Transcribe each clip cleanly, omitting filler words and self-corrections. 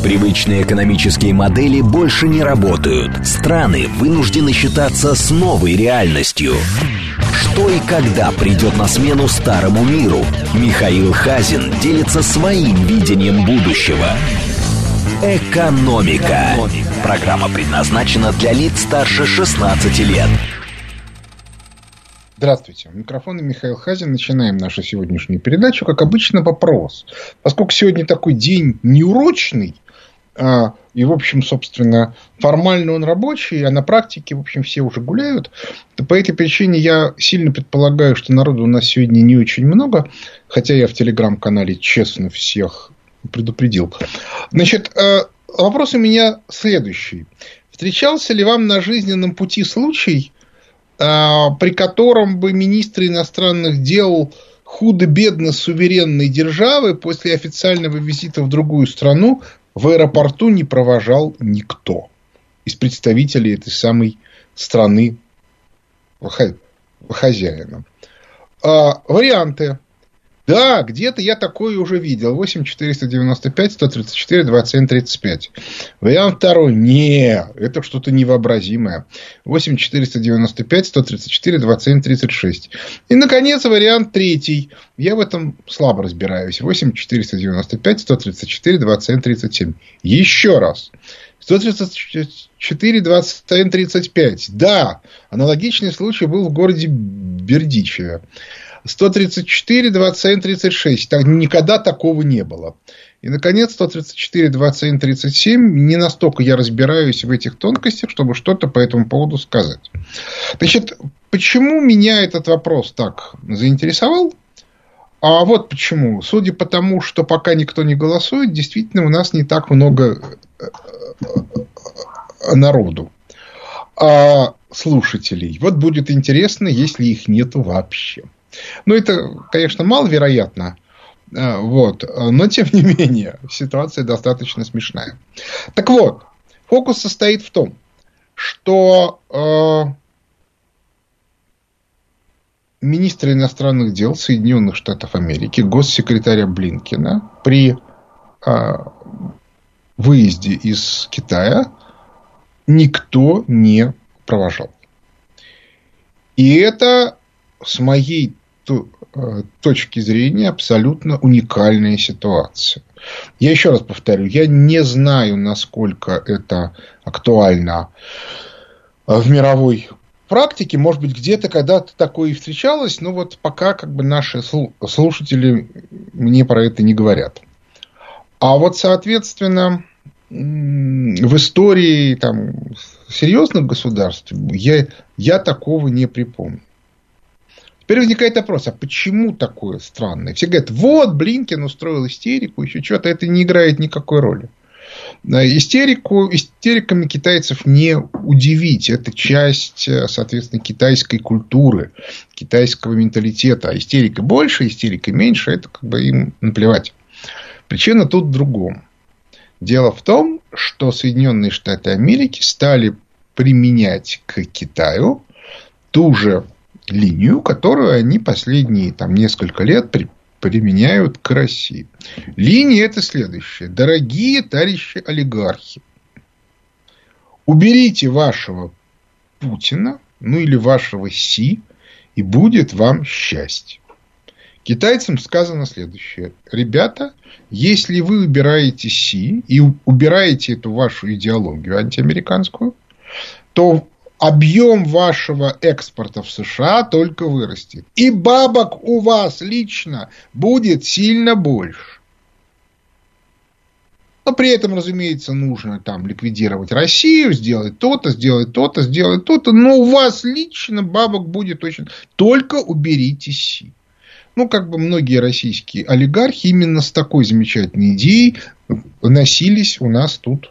Привычные экономические модели больше не работают. Страны вынуждены считаться с новой реальностью. Что и когда придет на смену старому миру? Михаил Хазин делится своим видением будущего. Экономика. Программа предназначена для лиц старше 16 лет. Здравствуйте. У микрофона Михаил Хазин. Начинаем нашу сегодняшнюю передачу. Как обычно, вопрос. Поскольку сегодня такой день неурочный, и, в общем, собственно, формально он рабочий, а на практике, в общем, все уже гуляют, то по этой причине я сильно предполагаю, что народу у нас сегодня не очень много, хотя я в телеграм-канале честно всех предупредил. Значит, вопрос у меня следующий. Встречался ли вам на жизненном пути случай, при котором бы министр иностранных дел худо-бедно суверенной державы после официального визита в другую страну в аэропорту не провожал никто из представителей этой самой страны хозяина? Варианты. Да, где-то я такое уже видел. 8 495 134 27 35. Вариант второй. Не, это что-то невообразимое. 8 495 134 27 36. И, наконец, вариант третий. Я в этом слабо разбираюсь. 8 495 134 27 37. Еще раз. 134 27 35. Да, аналогичный случай был в городе Бердичеве. 134, 27, 36. Никогда такого не было. И, наконец, 134, 27, 37. Не настолько я разбираюсь в этих тонкостях, чтобы что-то по этому поводу сказать. Значит, почему меня этот вопрос так заинтересовал? А вот почему. Судя по тому, что пока никто не голосует, действительно у нас не так много народу. Слушателей. Вот будет интересно, если их нету вообще. Ну, это, конечно, маловероятно, вот, но, тем не менее, ситуация достаточно смешная. Так вот, фокус состоит в том, что министр иностранных дел Соединенных Штатов Америки, госсекретаря Блинкена, при выезде из Китая никто не провожал. И это, с моей точки зрения, абсолютно уникальная ситуация. Я еще раз повторю, я не знаю, насколько это актуально в мировой практике. Может быть, где-то когда-то такое и встречалось, но вот пока как бы наши слушатели мне про это не говорят. А вот, соответственно, в истории там серьезных государств я такого не припомню. Теперь возникает вопрос, а почему такое странное? Все говорят, вот, Блинкен устроил истерику, еще что-то, это не играет никакой роли. Истериками китайцев не удивить. Это часть, соответственно, китайской культуры, китайского менталитета. А истерика больше, истерика меньше, это как бы им наплевать. Причина тут в другом. Дело в том, что Соединенные Штаты Америки стали применять к Китаю ту же линию, которую они последние несколько лет применяют к России. Линия это следующая. Дорогие товарищи олигархи, уберите вашего Путина, или вашего Си, и будет вам счастье. Китайцам сказано следующее. Ребята, если вы убираете Си и убираете эту вашу идеологию антиамериканскую, то объем вашего экспорта в США только вырастет. И бабок у вас лично будет сильно больше. Но при этом, разумеется, нужно ликвидировать Россию, сделать то-то, сделать то-то, сделать то-то. Но у вас лично бабок будет очень... Только уберите Си. Многие российские олигархи именно с такой замечательной идеей носились у нас тут.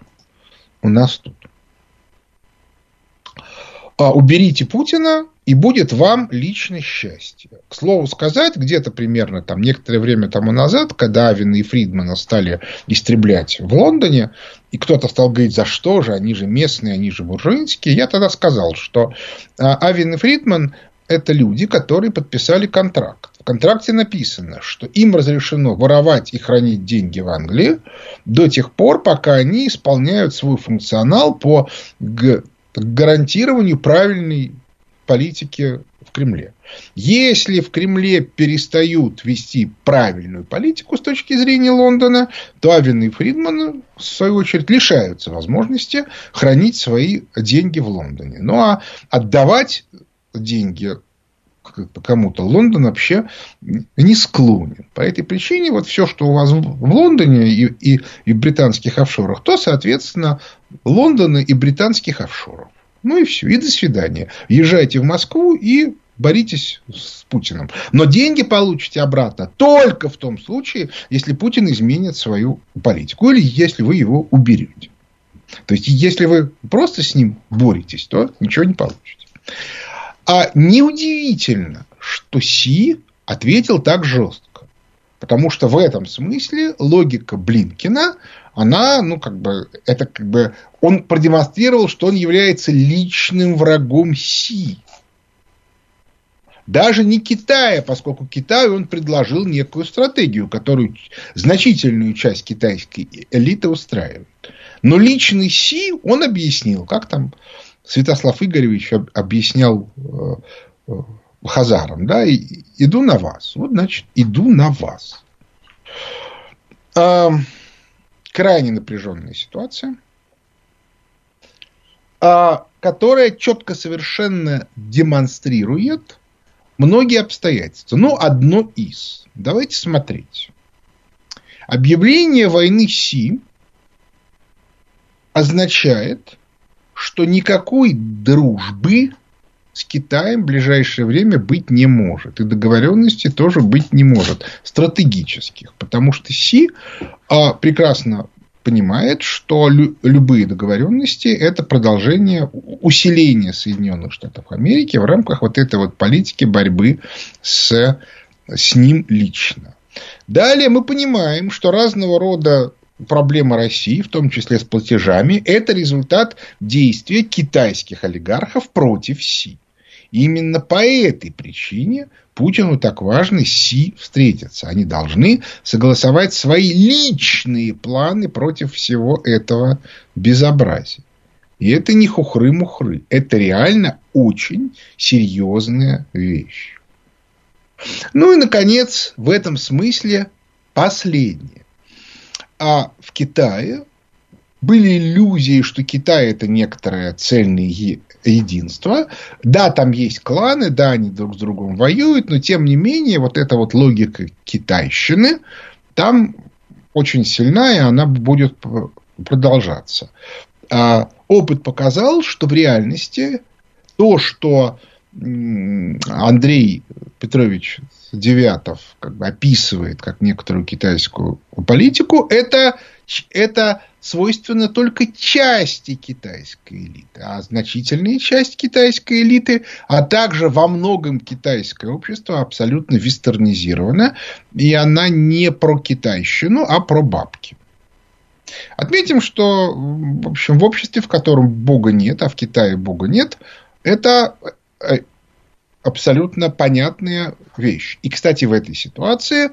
Уберите Путина, и будет вам лично счастье. К слову сказать, где-то примерно некоторое время тому назад, когда Авена и Фридмана стали истреблять в Лондоне, и кто-то стал говорить, за что же, они же местные, они же буржуйские, я тогда сказал, что Авен и Фридман – это люди, которые подписали контракт. контракте написано, что им разрешено воровать и хранить деньги в Англии до тех пор, пока они исполняют свой функционал по гарантированию правильной политики в Кремле. Если в Кремле перестают вести правильную политику с точки зрения Лондона, то Авен и Фридман, в свою очередь, лишаются возможности хранить свои деньги в Лондоне. Ну, а отдавать деньги кому-то Лондон вообще не склонен. По этой причине вот все, что у вас в Лондоне и в британских офшорах, то, соответственно, Лондона и британских офшоров. Ну и все, и до свидания. Езжайте в Москву и боритесь с Путиным. Но деньги получите обратно только в том случае, если Путин изменит свою политику или если вы его уберете. То есть, если вы просто с ним боретесь, то ничего не получите. А неудивительно, что Си ответил так жестко. Потому что в этом смысле логика Блинкена, она, он продемонстрировал, что он является личным врагом Си. Даже не Китая, поскольку Китаю он предложил некую стратегию, которую значительную часть китайской элиты устраивает. Но личный Си он объяснил, как там Святослав Игоревич объяснял хазарам, да, иду на вас. Вот, значит, иду на вас. Крайне напряженная ситуация, которая четко совершенно демонстрирует многие обстоятельства. Ну, одно из. Давайте смотреть. Объявление войны Си означает, что никакой дружбы с Китаем в ближайшее время быть не может. И договоренности тоже быть не может. Стратегических. Потому что Си прекрасно понимает, что любые договоренности – это продолжение усиления Соединенных Штатов Америки в рамках вот этой вот политики борьбы с ним лично. Далее мы понимаем, что разного рода проблема России, в том числе с платежами, это результат действия китайских олигархов против Си. И именно по этой причине Путину так важно с Си встретиться. Они должны согласовать свои личные планы против всего этого безобразия. И это не хухры-мухры. Это реально очень серьезная вещь. Ну и, наконец, в этом смысле последнее. А в Китае были иллюзии, что Китай – это некоторое цельное единство. Да, там есть кланы, да, они друг с другом воюют, но, тем не менее, вот эта вот логика китайщины там очень сильна, и она будет продолжаться. Опыт показал, что в реальности то, что Андрей Петрович Девятов описывает как некоторую китайскую политику, это свойственно только части китайской элиты. А значительная часть китайской элиты, а также во многом китайское общество абсолютно вестернизировано, и она не про китайщину, а про бабки. Отметим, что в обществе, в котором Бога нет, а в Китае Бога нет, это абсолютно понятная вещь. И, кстати, в этой ситуации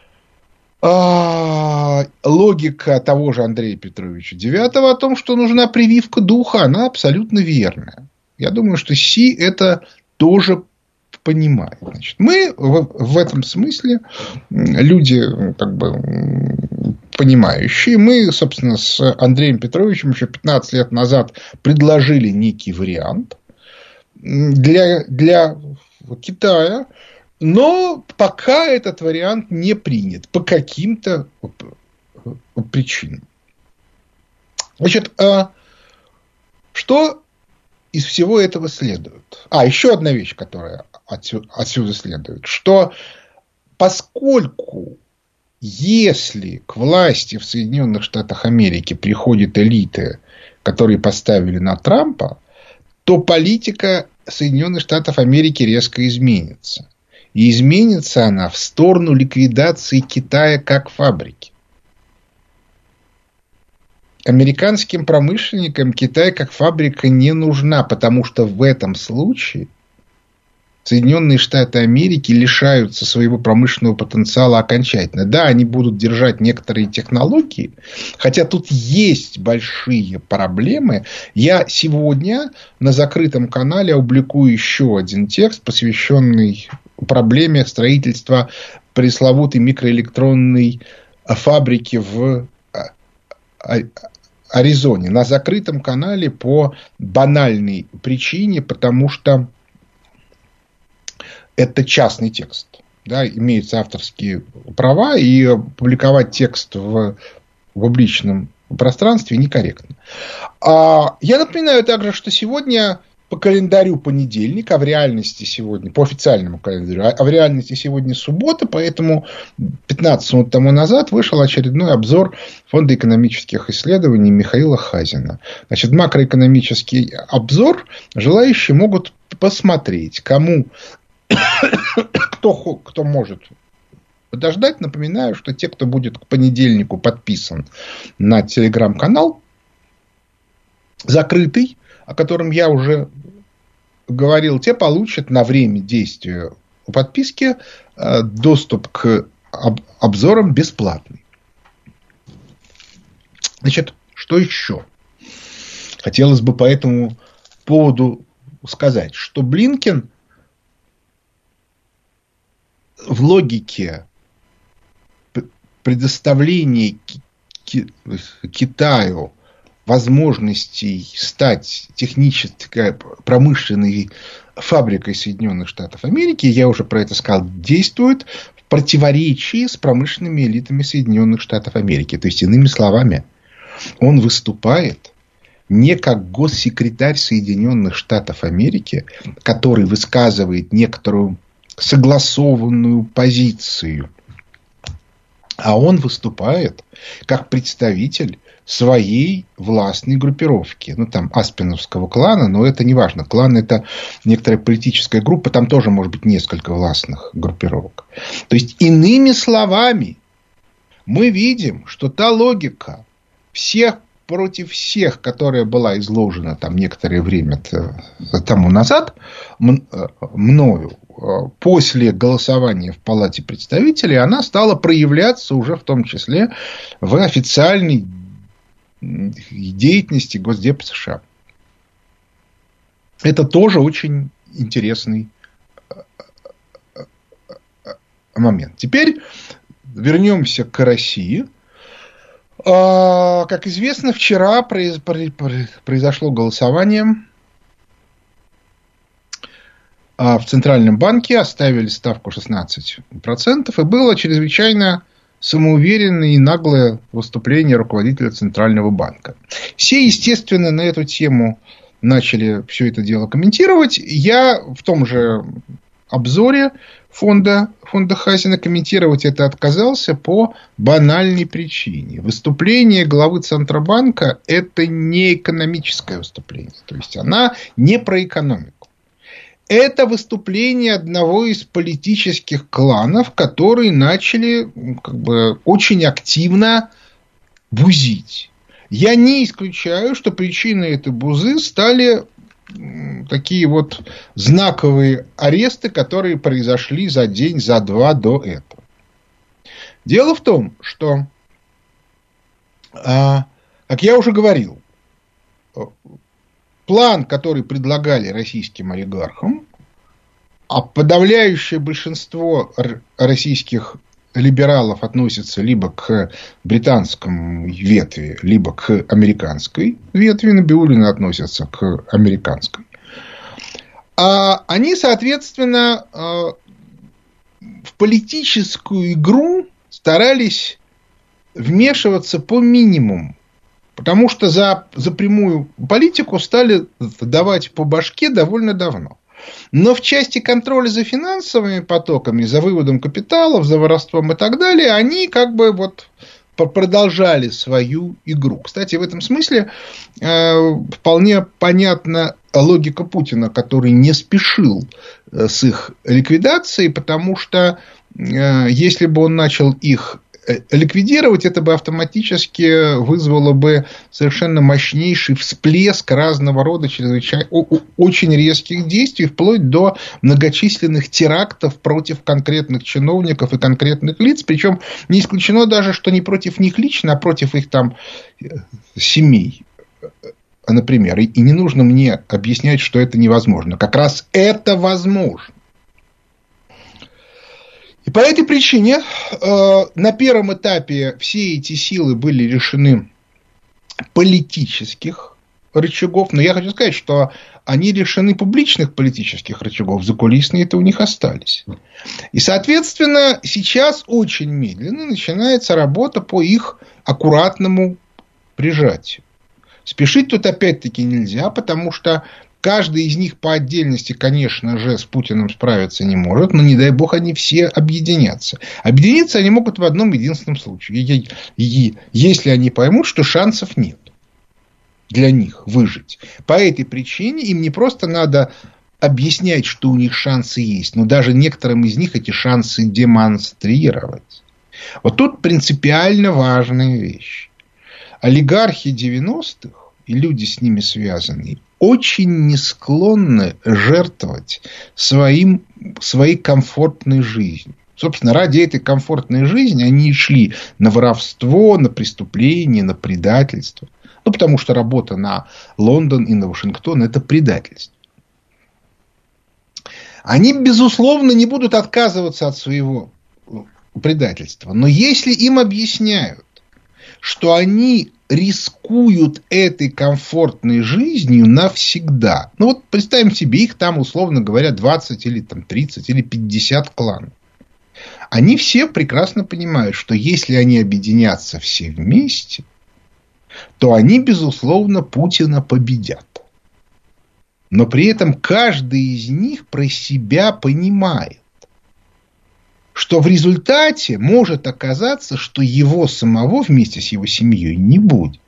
логика того же Андрея Петровича Девятова о том, что нужна прививка духа, она абсолютно верная. Я думаю, что Си это тоже понимает. Значит, мы в этом смысле люди понимающие. Мы, собственно, с Андреем Петровичем еще 15 лет назад предложили некий вариант для Китая, но пока этот вариант не принят по каким-то причинам. Значит, что из всего этого следует? Еще одна вещь, которая отсюда следует, что поскольку если к власти в Соединенных Штатах Америки приходят элиты, которые поставили на Трампа, то политика Соединенных Штатов Америки резко изменится. И изменится она в сторону ликвидации Китая как фабрики. Американским промышленникам Китай как фабрика не нужна, потому что в этом случае Соединенные Штаты Америки лишаются своего промышленного потенциала окончательно. Да, они будут держать некоторые технологии, хотя тут есть большие проблемы. Я сегодня на закрытом канале опубликую еще один текст, посвященный проблеме строительства пресловутой микроэлектронной фабрики в Аризоне. На закрытом канале по банальной причине, потому что это частный текст. Да, имеются авторские права, и публиковать текст в публичном пространстве некорректно. Я напоминаю также, что сегодня по календарю понедельник, а в реальности сегодня, по официальному календарю, а в реальности сегодня суббота, поэтому 15 минут тому назад вышел очередной обзор Фонда экономических исследований Михаила Хазина. Значит, макроэкономический обзор желающие могут посмотреть, кто может подождать. Напоминаю, что те, кто будет к понедельнику подписан на телеграм-канал закрытый, о котором я уже говорил, те получат на время действия подписки доступ к обзорам бесплатный. Значит, что еще? Хотелось бы по этому поводу сказать, что Блинкен в логике предоставления Китаю возможностей стать технической промышленной фабрикой Соединенных Штатов Америки, я уже про это сказал, действует в противоречии с промышленными элитами Соединенных Штатов Америки. То есть, иными словами, он выступает не как госсекретарь Соединенных Штатов Америки, который высказывает некоторую согласованную позицию, а он выступает как представитель своей властной группировки. Ну, там, Аспеновского клана, но это не важно. Клан – это некоторая политическая группа, там тоже может быть несколько властных группировок. То есть, иными словами, мы видим, что та логика всех против всех, которая была изложена там некоторое время тому назад мною, после голосования в Палате представителей, она стала проявляться уже в том числе в официальной деятельности Госдепа США. Это тоже очень интересный момент. Теперь вернемся к России. Как известно, вчера произошло голосование в Центральном банке, оставили ставку 16%, и было чрезвычайно самоуверенное и наглое выступление руководителя Центрального банка. Все, естественно, на эту тему начали все это дело комментировать. Я в том же обзоре фонда Хазина комментировать это отказался по банальной причине. Выступление главы Центробанка – это не экономическое выступление. То есть, она не про экономику. Это выступление одного из политических кланов, которые начали очень активно бузить. Я не исключаю, что причиной этой бузы стали такие вот знаковые аресты, которые произошли за день, за два до этого. Дело в том, что, как я уже говорил, план, который предлагали российским олигархам, а подавляющее большинство российских либералов относятся либо к британскому ветви, либо к американской ветви, Набиуллины относятся к американской. Они, соответственно, в политическую игру старались вмешиваться по минимуму. Потому что за прямую политику стали давать по башке довольно давно. Но в части контроля за финансовыми потоками, за выводом капиталов, за воровством и так далее, они продолжали свою игру. Кстати, в этом смысле вполне понятна логика Путина, который не спешил с их ликвидацией, потому что если бы он начал их ликвидировать, это бы автоматически вызвало бы совершенно мощнейший всплеск разного рода чрезвычайно очень резких действий, вплоть до многочисленных терактов против конкретных чиновников и конкретных лиц. Причем не исключено даже, что не против них лично, а против их там семей, например. И не нужно мне объяснять, что это невозможно. Как раз это возможно. И по этой причине на первом этапе все эти силы были лишены политических рычагов. Но я хочу сказать, что они лишены публичных политических рычагов. Закулисные-то у них остались. И, соответственно, сейчас очень медленно начинается работа по их аккуратному прижатию. Спешить тут опять-таки нельзя, потому что каждый из них по отдельности, конечно же, с Путиным справиться не может, но, не дай бог, они все объединятся. Объединиться они могут в одном единственном случае. Если они поймут, что шансов нет для них выжить. По этой причине им не просто надо объяснять, что у них шансы есть, но даже некоторым из них эти шансы демонстрировать. Вот тут принципиально важная вещь. Олигархи 90-х и люди с ними связанные очень не склонны жертвовать своей комфортной жизнью. Собственно, ради этой комфортной жизни они и шли на воровство, на преступление, на предательство. Ну, потому что работа на Лондон и на Вашингтон – это предательство. Они, безусловно, не будут отказываться от своего предательства. Но если им объясняют, что они рискуют этой комфортной жизнью навсегда. Ну, вот представим себе, их там, условно говоря, 20 или там, 30 или 50 кланов. Они все прекрасно понимают, что если они объединятся все вместе, то они, безусловно, Путина победят. Но при этом каждый из них про себя понимает, что в результате может оказаться, что его самого вместе с его семьей не будет.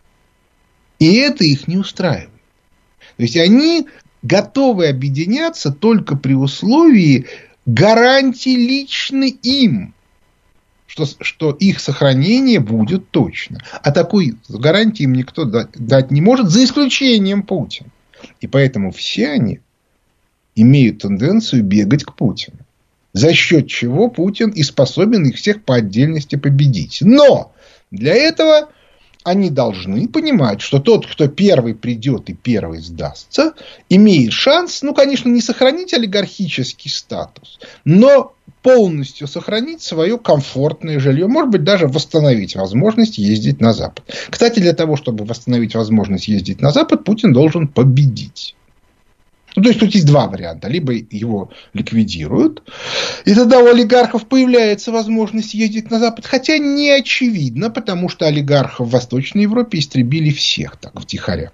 И это их не устраивает. То есть они готовы объединяться только при условии гарантии лично им, что их сохранение будет точно. А такой гарантии им никто дать не может, за исключением Путина. И поэтому все они имеют тенденцию бегать к Путину. За счет чего Путин и способен их всех по отдельности победить. Но для этого они должны понимать, что тот, кто первый придет и первый сдастся, имеет шанс, ну, конечно, не сохранить олигархический статус, но полностью сохранить свое комфортное жилье, может быть, даже восстановить возможность ездить на Запад. Кстати, для того, чтобы восстановить возможность ездить на Запад, Путин должен победить. Ну, то есть, тут есть два варианта. Либо его ликвидируют, и тогда у олигархов появляется возможность ездить на Запад. Хотя не очевидно, потому что олигархов в Восточной Европе истребили всех так втихаря.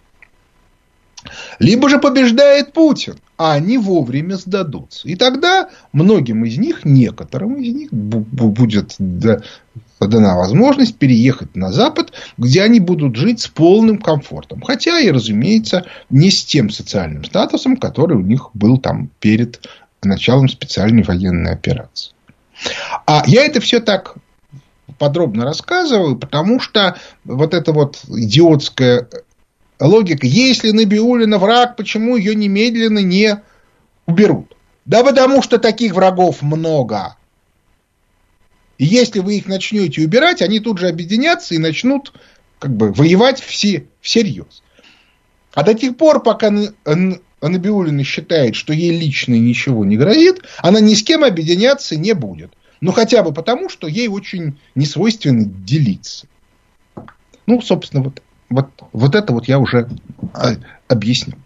Либо же побеждает Путин, а они вовремя сдадутся. И тогда многим из них, некоторым из них будет дана возможность переехать на Запад, где они будут жить с полным комфортом. Хотя и, разумеется, не с тем социальным статусом, который у них был там перед началом специальной военной операции. А я это все так подробно рассказываю, потому что вот эта вот идиотская логика: если Набиуллина враг, почему ее немедленно не уберут? Да потому что таких врагов много. И если вы их начнете убирать, они тут же объединятся и начнут воевать всерьез. А до тех пор, пока Набиуллина считает, что ей лично ничего не грозит, она ни с кем объединяться не будет. Ну, хотя бы потому, что ей очень несвойственно делиться. Ну, собственно, вот это вот я уже объяснил.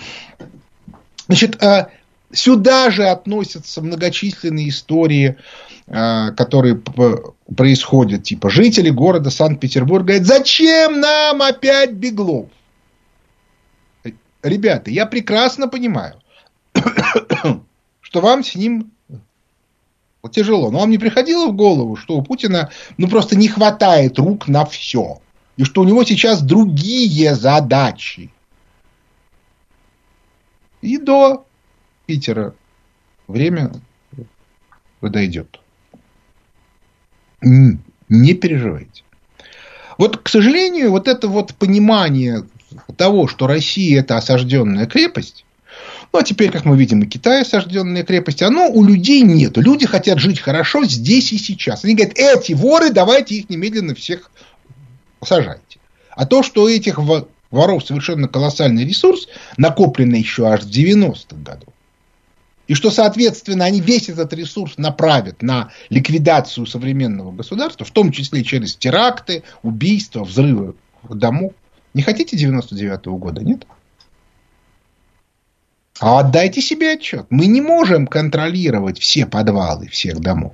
Значит, сюда же относятся многочисленные истории, которые происходят. Типа, жители города Санкт-Петербурга говорят: зачем нам опять Беглов? Ребята, я прекрасно понимаю, что вам с ним тяжело. Но вам не приходило в голову, что у Путина просто не хватает рук на все? И что у него сейчас другие задачи? И до Питера время подойдет. Не переживайте. Вот, к сожалению, вот это вот понимание того, что Россия – это осажденная крепость, ну, а теперь, как мы видим, и Китай осажденная крепость, оно у людей нет. Люди хотят жить хорошо здесь и сейчас. Они говорят, эти воры, давайте их немедленно всех сажайте. А то, что у этих воров совершенно колоссальный ресурс, накопленный еще аж в 90-х годах, и что, соответственно, они весь этот ресурс направят на ликвидацию современного государства, в том числе через теракты, убийства, взрывы домов. Не хотите 99-го года, нет? А отдайте себе отчет. Мы не можем контролировать все подвалы всех домов.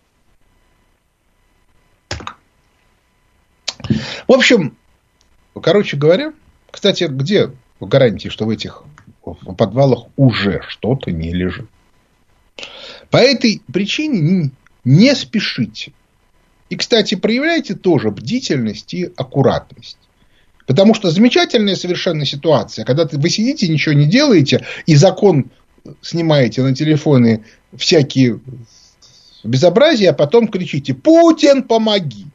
В общем, короче говоря, кстати, где гарантии, что в этих подвалах уже что-то не лежит? По этой причине не спешите. И, кстати, проявляйте тоже бдительность и аккуратность. Потому что замечательная совершенно ситуация, когда вы сидите, ничего не делаете, и закон снимаете на телефоны всякие безобразия, а потом кричите: «Путин, помоги!»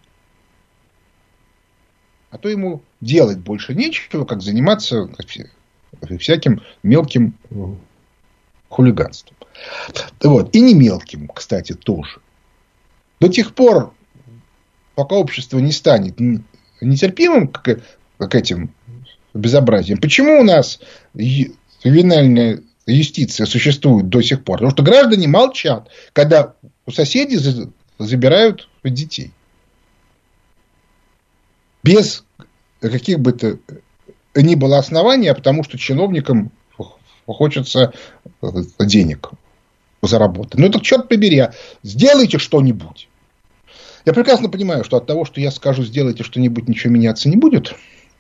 А то ему делать больше нечего, как заниматься всяким мелким хулиганством. Вот. И не мелким, кстати, тоже. До тех пор, пока общество не станет нетерпимым к этим безобразиям. Почему у нас ювенальная юстиция существует до сих пор? Потому что граждане молчат, когда у соседей забирают детей. Без каких бы то ни было оснований, потому что чиновникам хочется денег заработать. Ну, так черт побери, сделайте что-нибудь. Я прекрасно понимаю, что от того, что я скажу, сделайте что-нибудь, ничего меняться не будет.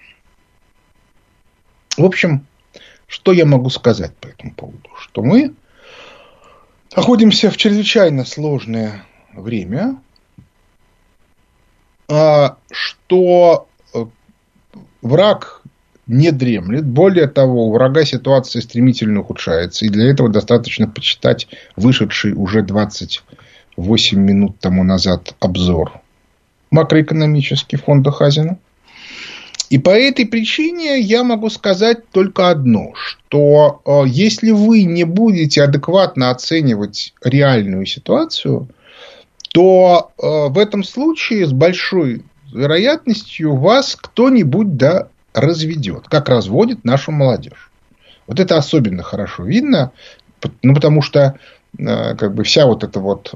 В общем, что я могу сказать по этому поводу? Что мы находимся в чрезвычайно сложное время, что враг не дремлет. Более того, у врага ситуация стремительно ухудшается. И для этого достаточно почитать вышедший уже 28 минут тому назад обзор макроэкономический фонда Хазина. И по этой причине я могу сказать только одно, что если вы не будете адекватно оценивать реальную ситуацию, то в этом случае с большой вероятностью вас кто-нибудь разведет, как разводит нашу молодежь. Вот это особенно хорошо видно, ну, потому что вся вот эта вот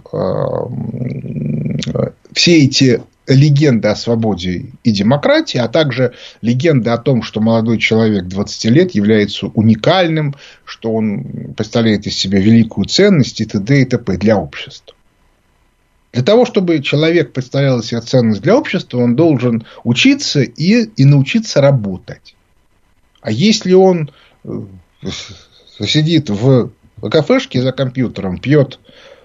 все эти легенды о свободе и демократии, а также легенды о том, что молодой человек 20 лет является уникальным, что он представляет из себя великую ценность и т.д. и т.п. для общества. Для того, чтобы человек представлял из себя ценность для общества, он должен учиться и научиться работать. А если он сидит в кафешке за компьютером, пьет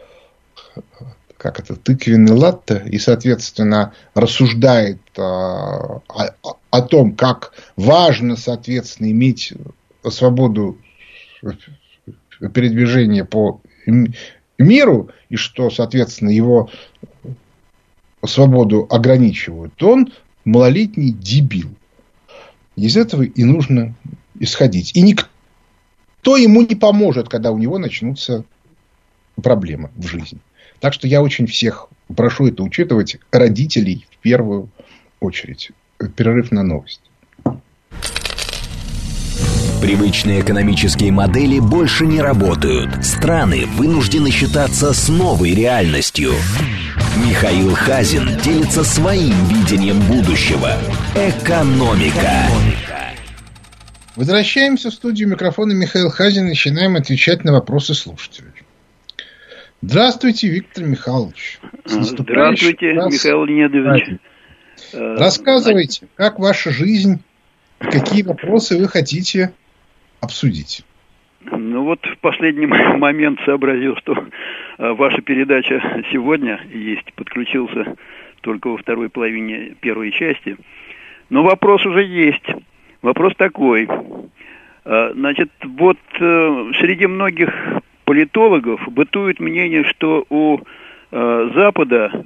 тыквенный латте и, соответственно, рассуждает о том, как важно, соответственно, иметь свободу передвижения по миру, и что, соответственно, его свободу ограничивают, то он малолетний дебил. Из этого и нужно исходить. И никто ему не поможет, когда у него начнутся проблемы в жизни. Так что я очень всех прошу это учитывать, родителей в первую очередь. Перерыв на новости. Привычные экономические модели больше не работают. Страны вынуждены считаться с новой реальностью. Михаил Хазин делится своим видением будущего. Экономика. Возвращаемся в студию. Микрофона Михаил Хазин. Начинаем отвечать на вопросы слушателей. Здравствуйте, Виктор Михайлович. Здравствуйте, Михаил Леонидович. Рассказывайте, как ваша жизнь, какие вопросы вы хотите обсудить. Ну вот в последний момент сообразил, что ваша передача сегодня есть, подключился только во второй половине первой части. Но вопрос уже есть. Вопрос такой. Значит, вот среди многих политологов бытует мнение, что у Запада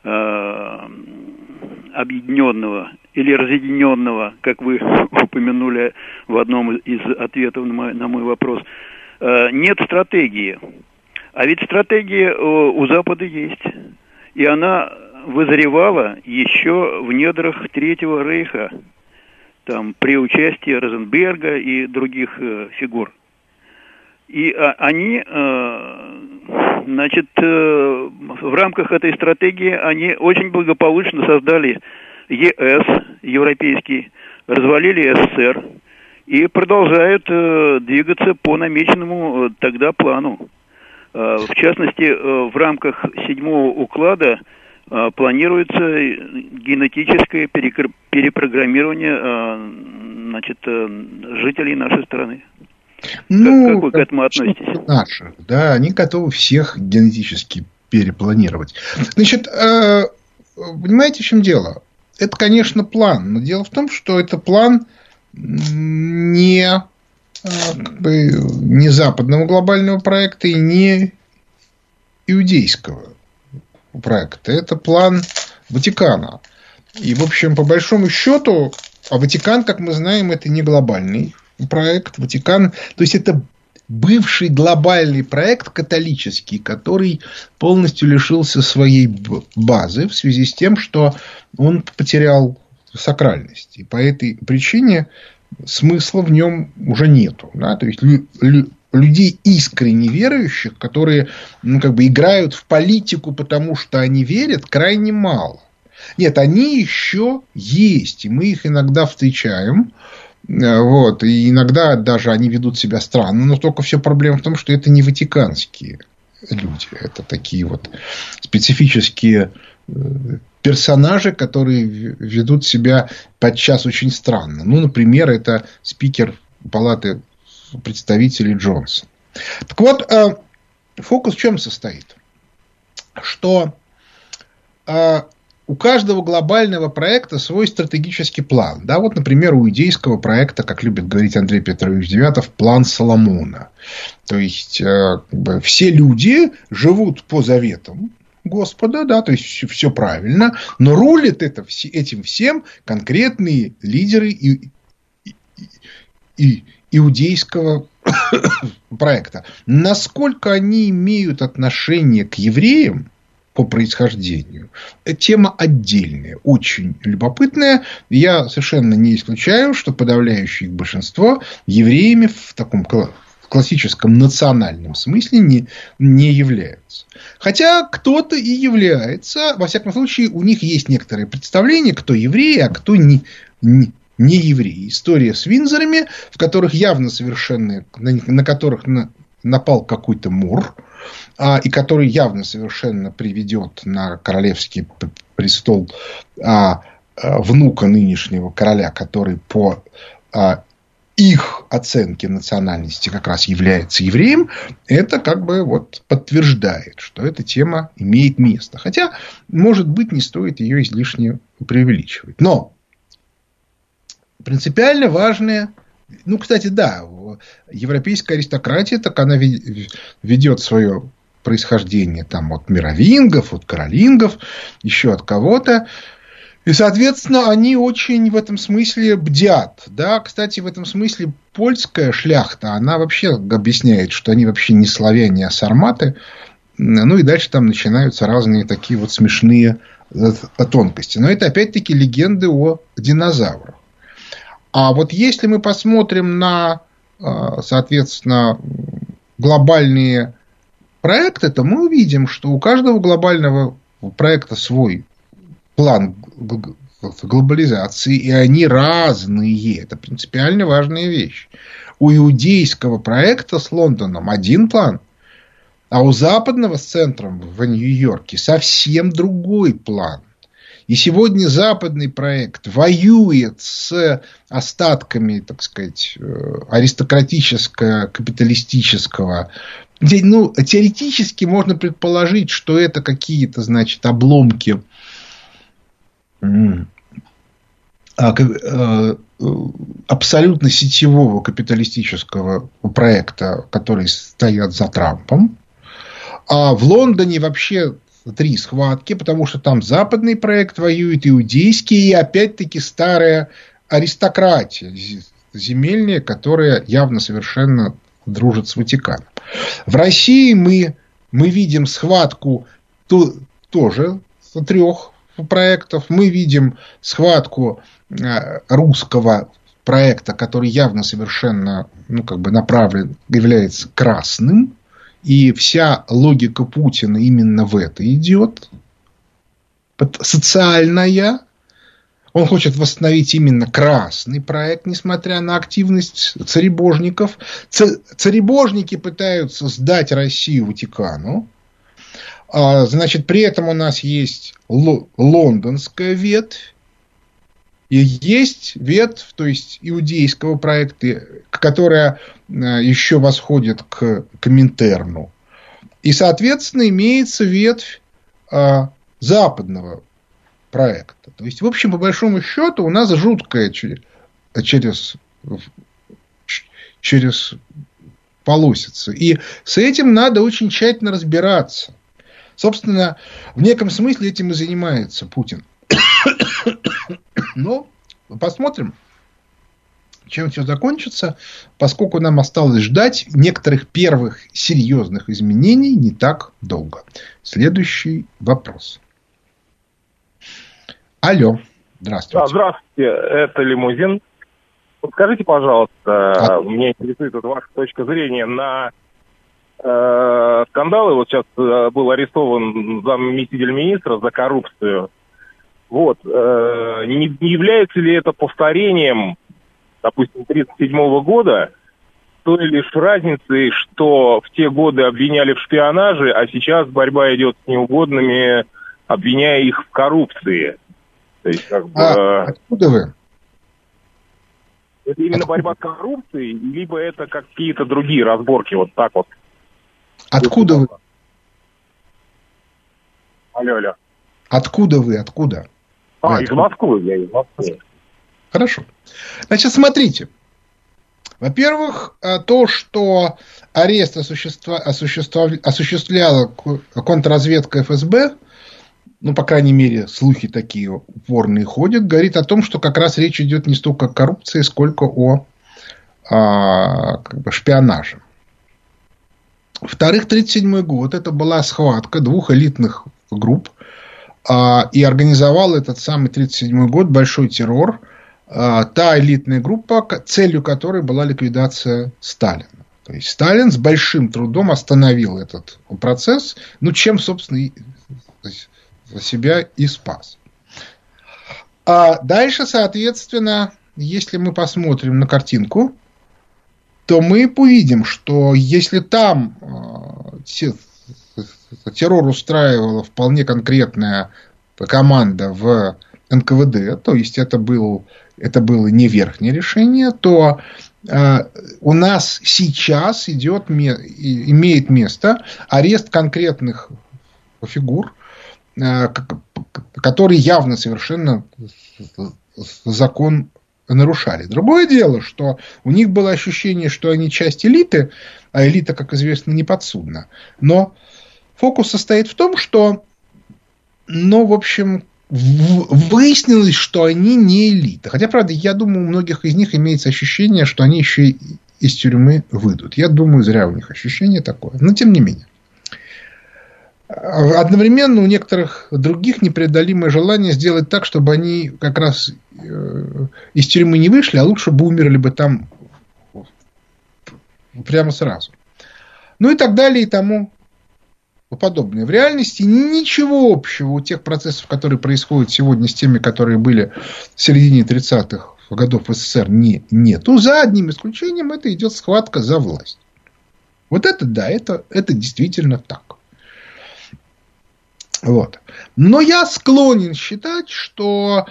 объединенного или разъединенного, как вы упомянули в одном из ответов на мой вопрос, нет стратегии. А ведь стратегия у Запада есть. И она вызревала еще в недрах Третьего Рейха, там, при участии Розенберга и других фигур. И они, значит, в рамках этой стратегии они очень благополучно создали ЕС, европейский, развалили СССР и продолжают двигаться по намеченному тогда плану. В частности, в рамках 7-го уклада планируется генетическое перепрограммирование, значит, жителей нашей страны. Как вы к этому относитесь? Наших, да, они готовы всех генетически перепланировать. Значит, понимаете, в чем дело? Это, конечно, план, но дело в том, что это план не западного глобального проекта и не иудейского проекта. Это план Ватикана. И, в общем, по большому счету, а Ватикан, как мы знаем, это не глобальный проект. Ватикан, то есть это бывший глобальный проект католический, который полностью лишился своей базы в связи с тем, что он потерял сакральность. И по этой причине смысла в нем уже нету. Да? То есть людей искренне верующих, которые играют в политику, потому что они верят, крайне мало. Нет, они еще есть, и мы их иногда встречаем. Вот, и иногда даже они ведут себя странно, но только вся проблема в том, что это не ватиканские люди. Это такие вот специфические персонажи, которые ведут себя подчас очень странно. Ну, например, это спикер Палаты представителей Джонсон. Так вот, фокус в чем состоит? Что у каждого глобального проекта свой стратегический план. Да, вот, например, у иудейского проекта, как любит говорить Андрей Петрович Девятов, план Соломона. То есть, все люди живут по заветам Господа, да, то есть все правильно, но рулят этим всем конкретные лидеры иудейского проекта. Насколько они имеют отношение к евреям по происхождению, тема отдельная, очень любопытная. Я совершенно не исключаю, что подавляющее их большинство евреями в таком классическом национальном смысле не являются. Хотя кто-то и является. Во всяком случае, у них есть некоторые представления, кто евреи, а кто не евреи. История с Виндзорами, в которых явно совершенно, на которых напал какой-то мор, и который явно совершенно приведет на королевский престол внука нынешнего короля, который по их оценке национальности как раз является евреем, это подтверждает, что эта тема имеет место. Хотя, может быть, не стоит ее излишне преувеличивать. Но принципиально важное, кстати, да, европейская аристократия, так она ведет свое происхождение там от мировингов, от каролингов, еще от кого-то. И, соответственно, они очень в этом смысле бдят. Да? Кстати, в этом смысле польская шляхта, она вообще объясняет, что они вообще не славяне, а сарматы. Ну, и дальше там начинаются разные такие вот смешные тонкости. Но это, опять-таки, легенды о динозаврах. А вот если мы посмотрим на, соответственно, глобальные проекты, то мы увидим, что у каждого глобального проекта свой план глобализации, и они разные. Это принципиально важная вещь. У иудейского проекта с Лондоном один план, а у западного с центром в Нью-Йорке совсем другой план. И сегодня западный проект воюет с остатками, так сказать, аристократическо-капиталистического. Теоретически можно предположить, что это какие-то, значит, обломки абсолютно сетевого капиталистического проекта, который стоят за Трампом. А в Лондоне вообще три схватки, потому что там западный проект воюет, иудейский, и опять-таки старая аристократия земельная, которая явно совершенно дружит с Ватиканом. В России мы видим схватку тоже трех проектов. Мы видим схватку русского проекта, который явно совершенно направлен, является красным. И вся логика Путина именно в это идет. Социальная. Он хочет восстановить именно красный проект, несмотря на активность царебожников. Царебожники пытаются сдать Россию Ватикану. Значит, при этом у нас есть лондонская ветвь. И есть ветвь, то есть иудейского проекта, которая еще восходит к Коминтерну. И, соответственно, имеется ветвь западного проекта. То есть, в общем, по большому счету, у нас жуткая через полосица. И с этим надо очень тщательно разбираться. Собственно, в неком смысле этим и занимается Путин. Но посмотрим, чем все закончится, поскольку нам осталось ждать некоторых первых серьезных изменений не так долго. Следующий вопрос. Алло, здравствуйте. Здравствуйте, это Лимузин. Скажите, пожалуйста, меня интересует ваша точка зрения на скандалы. Вот сейчас был арестован заместитель министра за коррупцию. Вот. Не является ли это повторением, допустим, 1937 года, той лишь разницей, что в те годы обвиняли в шпионаже, а сейчас борьба идет с неугодными, обвиняя их в коррупции? То есть, откуда вы? Это именно борьба с коррупцией, либо это какие-то другие разборки, вот так вот? Откуда вы? Алло. Откуда вы? Откуда? Из Москвы, я из Москвы. Хорошо. Значит, смотрите. Во-первых, то, что арест осуществляла контрразведка ФСБ, по крайней мере, слухи такие упорные ходят, говорит о том, что как раз речь идет не столько о коррупции, сколько о шпионаже. Во-вторых, 1937 год это была схватка двух элитных групп, и организовал этот самый 1937 год большой террор. Та элитная группа, целью которой была ликвидация Сталина. То есть Сталин с большим трудом остановил этот процесс, чем, собственно, себя и спас. А дальше, соответственно, если мы посмотрим на картинку, то мы увидим, что если там террор устраивала вполне конкретная команда в НКВД, то есть это было не верхнее решение, то у нас сейчас имеет место арест конкретных фигур, которые явно совершенно закон нарушали. Другое дело, что у них было ощущение, что они часть элиты, а элита, как известно, не подсудна. Но фокус состоит в том, что, в общем, выяснилось, что они не элита. Хотя, правда, я думаю, у многих из них имеется ощущение, что они еще и из тюрьмы выйдут. Я думаю, зря у них ощущение такое. Но, тем не менее. Одновременно у некоторых других непреодолимое желание сделать так, чтобы они как раз из тюрьмы не вышли, а лучше бы умерли бы там прямо сразу. И так далее, и тому подобное. В реальности ничего общего у тех процессов, которые происходят сегодня, с теми, которые были в середине 30-х годов в СССР, нету. За одним исключением, это идет схватка за власть. Вот это да, это действительно так. Вот. Но я склонен считать, что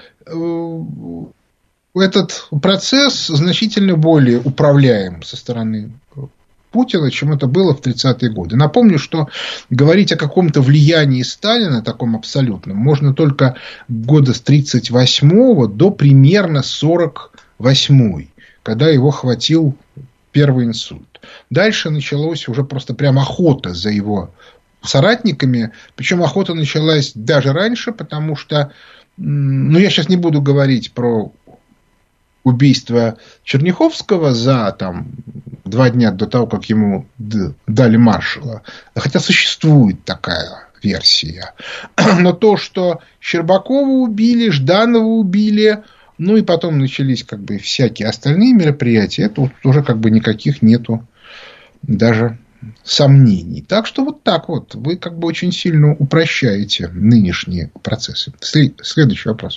этот процесс значительно более управляем со стороны Путина, чем это было в 30-е годы. Напомню, что говорить о каком-то влиянии Сталина, таком абсолютном, можно только года с 1938 до примерно 1948, когда его хватил первый инсульт. Дальше началась уже просто прям охота за его соратниками. Причем охота началась даже раньше, потому что, я сейчас не буду говорить про убийство Черняховского за 2 дня до того, как ему дали маршала. Хотя существует такая версия. Но то, что Щербакова убили, Жданова убили, и потом начались всякие остальные мероприятия, это уже никаких нету даже сомнений. Так что вот так вот. Вы очень сильно упрощаете нынешние процессы. Следующий вопрос.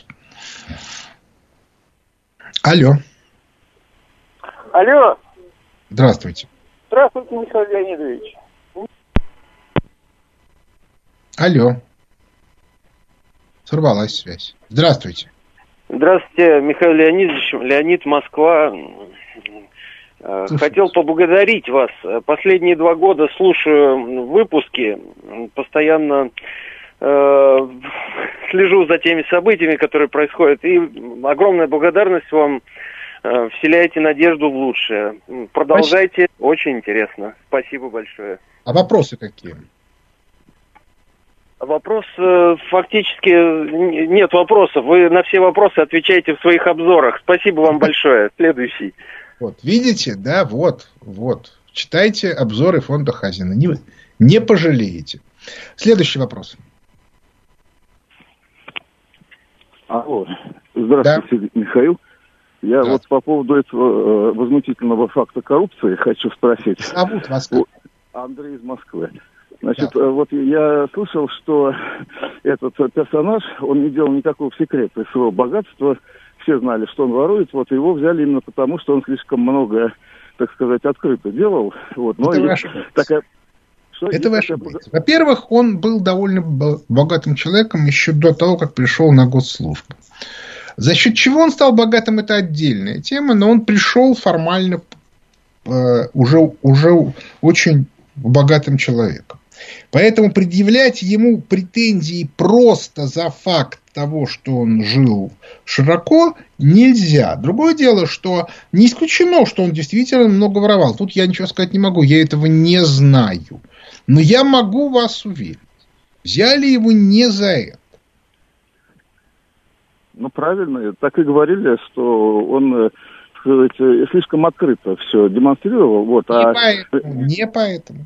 Алло. Алло. Здравствуйте. Здравствуйте, Михаил Леонидович. Алло. Сорвалась связь. Здравствуйте. Здравствуйте, Михаил Леонидович. Леонид, Москва. Хотел поблагодарить вас. Последние 2 года слушаю выпуски, постоянно слежу за теми событиями, которые происходят, и огромная благодарность вам. Вселяете надежду в лучшее. Продолжайте. Спасибо. Очень интересно. Спасибо большое. А вопросы какие? Вопрос фактически нет вопросов. Вы на все вопросы отвечаете в своих обзорах. Спасибо вам большое. Следующий. Вот, видите, да, вот. Читайте обзоры фонда Хазина. Не пожалеете. Следующий вопрос. Алло. Здравствуйте, да. Михаил. Я вот по поводу этого возмутительного факта коррупции хочу спросить. Зовут вас? Андрей из Москвы. Значит, вот я слышал, что этот персонаж, он не делал никакого секрета из своего богатства. Все знали, что он ворует. Вот его взяли именно потому, что он слишком много, так сказать, открыто делал. Вот. Но это вы ошибаетесь. Во-первых, он был довольно богатым человеком еще до того, как пришел на госслужбу. За счет чего он стал богатым, это отдельная тема, но он пришел формально уже очень богатым человеком. Поэтому предъявлять ему претензии просто за факт того, что он жил широко, нельзя. Другое дело, что не исключено, что он действительно много воровал. Тут я ничего сказать не могу, я этого не знаю. Но я могу вас уверить, взяли его не за это. Ну, правильно, так и говорили, что он, так сказать, слишком открыто все демонстрировал. Вот, Не поэтому.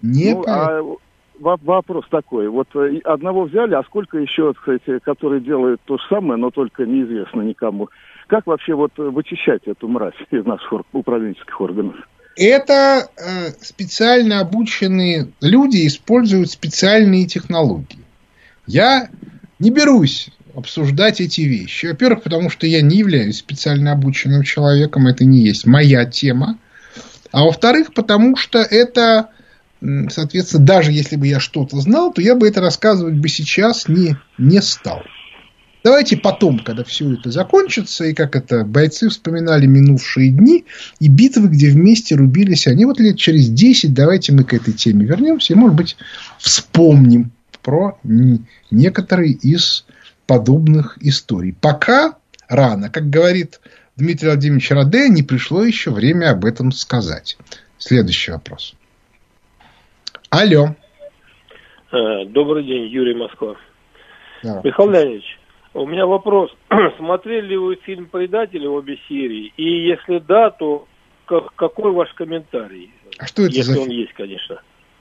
Вопрос такой. Вот одного взяли, а сколько еще, так сказать, которые делают то же самое, но только неизвестно никому. Как вообще вот вычищать эту мразь из наших управленческих органов? Это специально обученные люди используют специальные технологии. Я не берусь обсуждать эти вещи. Во-первых, потому что я не являюсь специально обученным человеком, это не есть моя тема. А во-вторых, потому что это, соответственно, даже если бы я что-то знал, то я бы это рассказывать бы сейчас не стал. Давайте потом, когда все это закончится, и как это бойцы вспоминали минувшие дни, и битвы, где вместе рубились они, вот лет через 10, давайте мы к этой теме вернемся и, может быть, вспомним про некоторые из подобных историй. Пока рано, как говорит Дмитрий Владимирович Раде, не пришло еще время об этом сказать. Следующий вопрос. Алло. Добрый день, Юрий, Москва. Да. Михаил Леонидович, у меня вопрос. Смотрели ли вы фильм «Предатели» обе серии? И если да, то какой ваш комментарий? А что это если за он фильм? Есть, конечно.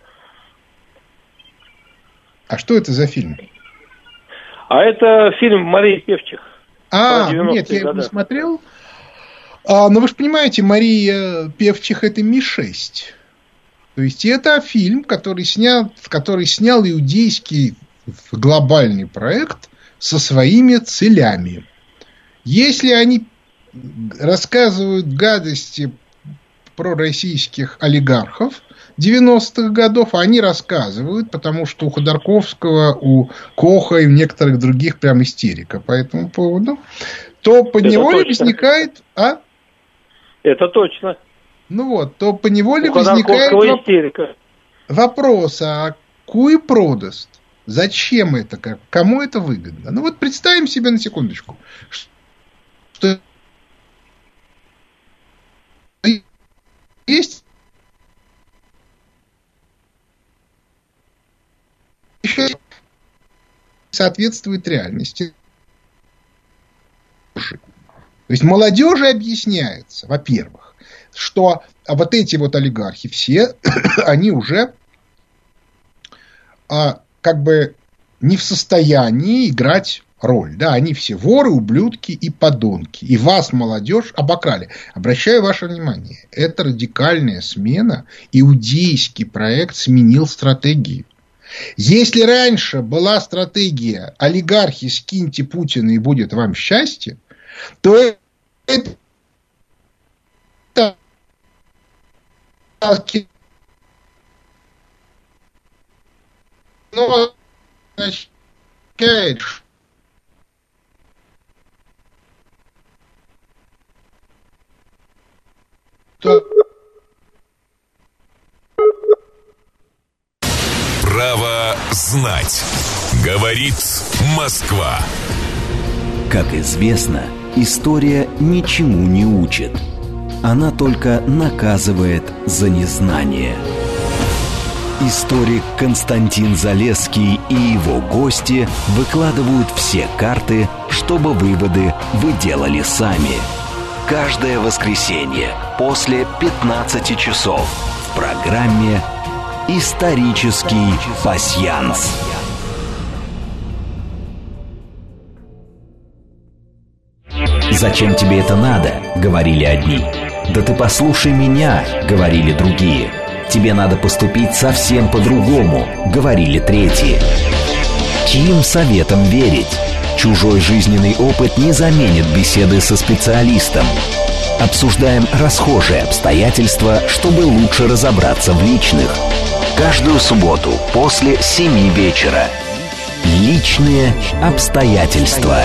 А что это за фильм? А это фильм Марии Певчих. Нет, я его не смотрел. Но вы же понимаете, Мария Певчих — это Ми-6. То есть, это фильм, который снял иудейский глобальный проект со своими целями. Если они рассказывают гадости про российских олигархов 90-х годов, они рассказывают, потому что у Ходорковского, у Коха и у некоторых других прям истерика по этому поводу, то поневоле возникает... Это точно. То поневоле возникает вопрос, а куи продаст? Зачем это? Кому это выгодно? Представим себе на секундочку, что есть соответствует реальности. То есть молодежи объясняется, во-первых, что вот эти вот олигархи все, они уже как бы не в состоянии играть роль. Да, они все воры, ублюдки и подонки. И вас, молодежь, обокрали. Обращаю ваше внимание, это радикальная смена. Иудейский проект сменил стратегию. Если раньше была стратегия олигархи, скиньте Путина и будет вам счастье, то это означает, что право знать. Говорит Москва. Как известно, история ничему не учит. Она только наказывает за незнание. Историк Константин Залесский и его гости выкладывают все карты, чтобы выводы вы делали сами. Каждое воскресенье после 15 часов в программе «Исторический пасьянс». «Зачем тебе это надо?» — говорили одни. «Да ты послушай меня!» — говорили другие. «Тебе надо поступить совсем по-другому!» — говорили третьи. Чьим советам верить? Чужой жизненный опыт не заменит беседы со специалистом. Обсуждаем расхожие обстоятельства, чтобы лучше разобраться в личных. Каждую субботу после 7 вечера. Личные обстоятельства.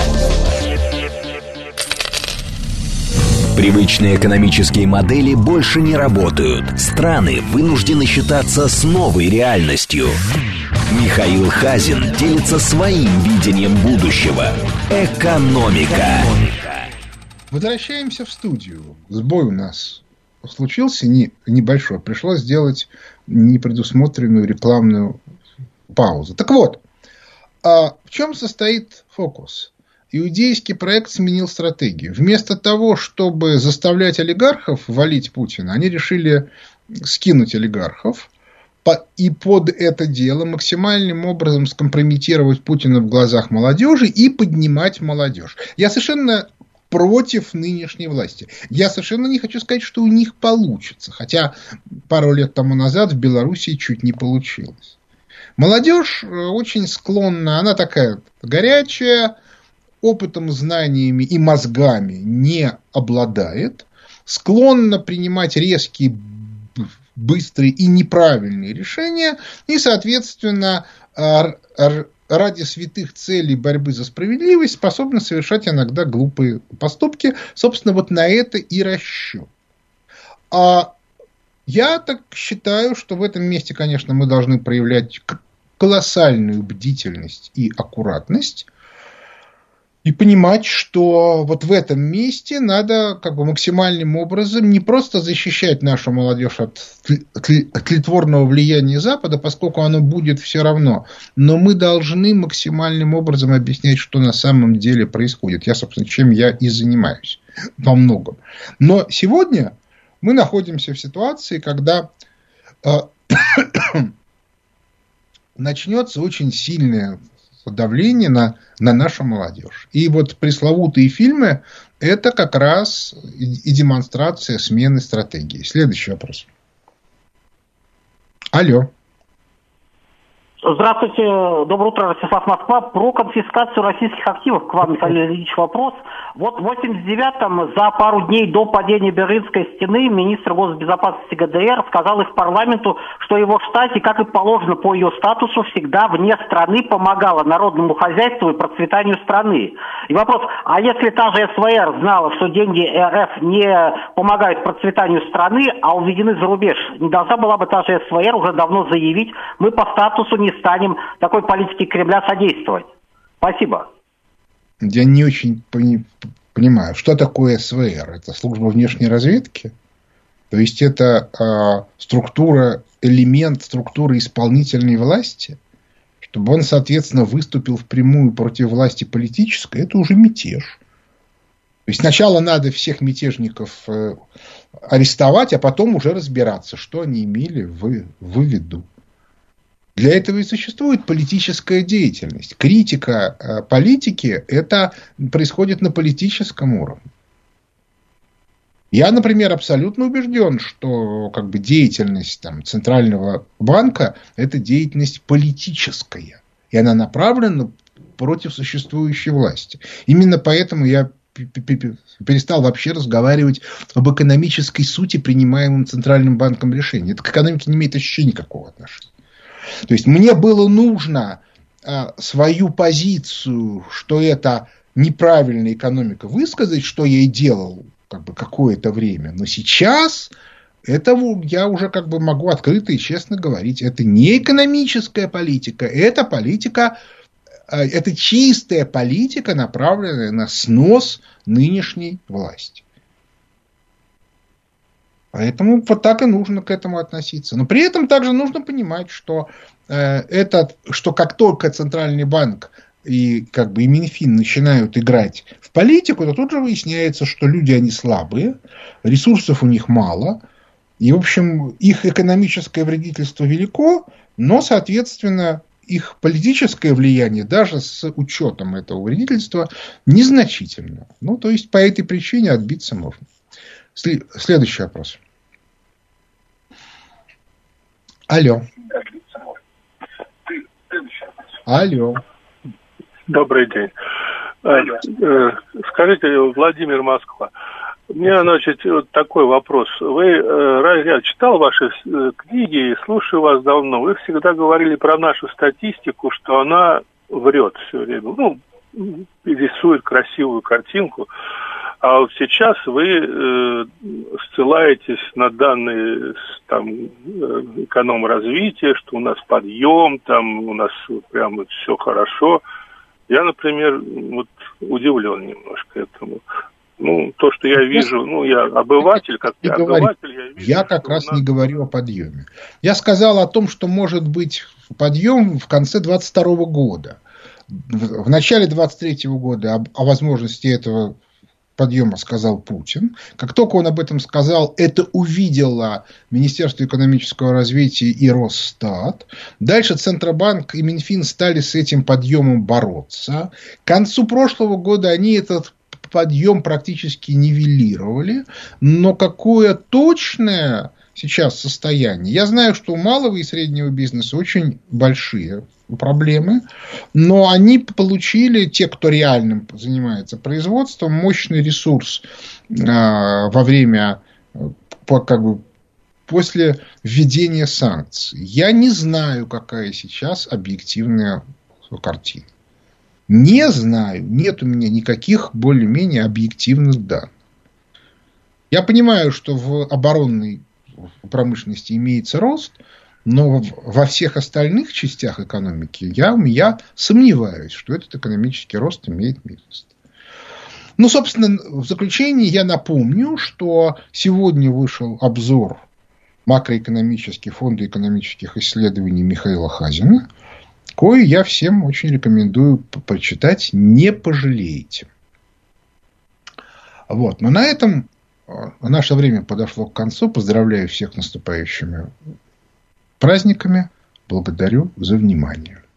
Привычные экономические модели больше не работают. Страны вынуждены считаться с новой реальностью. Михаил Хазин делится своим видением будущего. Экономика. Возвращаемся в студию. Сбой у нас случился небольшой. Пришлось сделать непредусмотренную рекламную паузу. Так вот, в чем состоит фокус? Иудейский проект сменил стратегию. Вместо того, чтобы заставлять олигархов валить Путина, они решили скинуть олигархов и под это дело максимальным образом скомпрометировать Путина в глазах молодежи и поднимать молодежь. Я совершенно против нынешней власти. Я совершенно не хочу сказать, что у них получится. Хотя пару лет тому назад в Белоруссии чуть не получилось. Молодежь очень склонна, она такая горячая, опытом, знаниями и мозгами не обладает, склонна принимать резкие, быстрые и неправильные решения, и, соответственно, ради святых целей борьбы за справедливость способна совершать иногда глупые поступки. Собственно, вот на это и расчет. А я так считаю, что в этом месте, конечно, мы должны проявлять колоссальную бдительность и аккуратность, и понимать, что вот в этом месте надо как бы максимальным образом не просто защищать нашу молодежь от тлетворного влияния Запада, поскольку оно будет все равно, но мы должны максимальным образом объяснять, что на самом деле происходит. Я, собственно, чем я и занимаюсь во многом. Но сегодня мы находимся в ситуации, когда начнется очень сильное давление на нашу молодежь. И вот пресловутые фильмы – это как раз и демонстрация смены стратегии. Следующий вопрос. Алло. Здравствуйте, доброе утро, Ростислав, Москва. Про конфискацию российских активов к вам, Михаил Ильич, вопрос. Вот в 89-м, за пару дней до падения Берлинской стены, министр госбезопасности ГДР сказал их парламенту, что его штате, как и положено по ее статусу, всегда вне страны помогала народному хозяйству и процветанию страны. И вопрос, а если та же СВР знала, что деньги РФ не помогают процветанию страны, а уведены за рубеж, не должна была бы та же СВР уже давно заявить, мы по статусу не станем такой политике Кремля содействовать? Спасибо. Я не очень понимаю, что такое СВР? Это служба внешней разведки? То есть это структура, элемент структуры исполнительной власти? чтобы он, соответственно, выступил впрямую против власти политической, это уже мятеж. То есть сначала надо всех мятежников арестовать, а потом уже разбираться, что они имели в виду. Для этого и существует политическая деятельность. Критика политики это происходит на политическом уровне. Я, например, абсолютно убежден, что деятельность Центрального банка это деятельность политическая. И она направлена против существующей власти. Именно поэтому я перестал вообще разговаривать об экономической сути принимаемым Центральным банком решений. Это к экономике не имеет вообще никакого отношения. То есть мне было нужно свою позицию, что это неправильная экономика, высказать, что я и делал какое-то время. Но сейчас это я уже могу открыто и честно говорить. Это не экономическая политика, это политика. Это чистая политика, направленная на снос нынешней власти. Поэтому вот так и нужно к этому относиться. Но при этом также нужно понимать, что как только Центральный банк и Минфин начинают играть в политику, то тут же выясняется, что люди они слабые, ресурсов у них мало, и, в общем, их экономическое вредительство велико, но, соответственно, их политическое влияние, даже с учетом этого вредительства, незначительно. То есть, по этой причине отбиться можно. Следующий вопрос. Алло. Алло. Добрый день. Скажите, Владимир, Москва. У меня, вот такой вопрос. Я читал ваши книги и слушаю вас давно. Вы всегда говорили про нашу статистику, что она врет все время. Рисует красивую картинку. А вот сейчас вы ссылаетесь на данные эконом-развития, что у нас подъем, у нас прямо все хорошо. Я, например, удивлен немножко этому. То, что я вижу, я обыватель, я вижу... Я как раз не говорю о подъеме. Я сказал о том, что может быть подъем в конце 2022 года. В начале 2023 года о возможности этого подъема сказал Путин. Как только он об этом сказал, это увидело Министерство экономического развития и Росстат. Дальше Центробанк и Минфин стали с этим подъемом бороться. К концу прошлого года они этот подъем практически нивелировали. Но какое точное сейчас состояние? Я знаю, что у малого и среднего бизнеса очень большие проблемы, но они получили, те, кто реально занимается производством, мощный ресурс во время, после введения санкций. Я не знаю, какая сейчас объективная картина. Не знаю, нет у меня никаких более-менее объективных данных. Я понимаю, что в оборонной промышленности имеется рост, но во всех остальных частях экономики я сомневаюсь, что этот экономический рост имеет место. Собственно, в заключение я напомню, что сегодня вышел обзор макроэкономический фонда экономических исследований Михаила Хазина, кое я всем очень рекомендую прочитать, не пожалеете. Но на этом наше время подошло к концу. Поздравляю всех с наступающими праздниками. Благодарю за внимание.